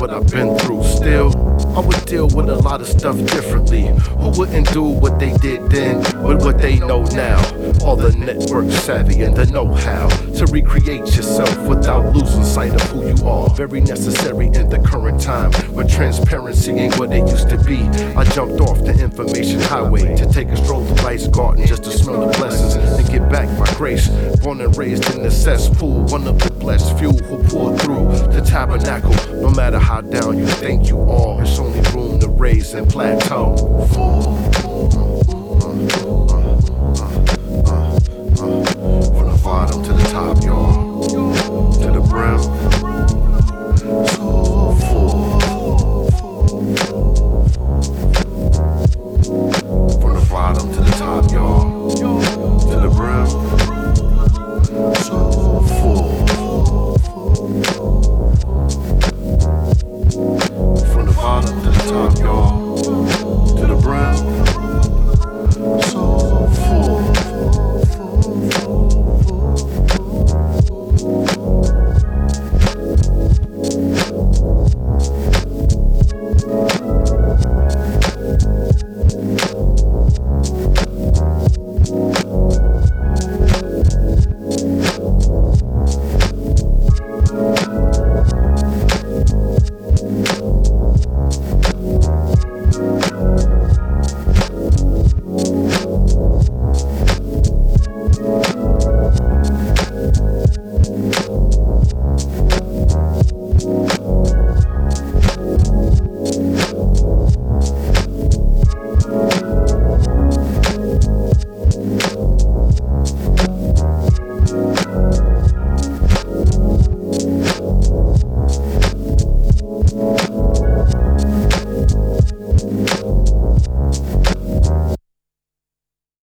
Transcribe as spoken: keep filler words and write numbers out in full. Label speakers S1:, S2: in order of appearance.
S1: what I've been through. Still, I would deal with a lot of stuff differently. Who wouldn't do what they did then with what they know now? All the network savvy and the know-how to recreate yourself without losing sight of who you are. Very necessary in the current time where transparency ain't what it used to be. I jumped off the information highway to take a stroll to Rice Garden just to smell the blessings and get back my grace. Born and raised in the cesspool, one of the blessed few who pulled through the tabernacle. No matter how down you think you are, it's only room to raise and plateau.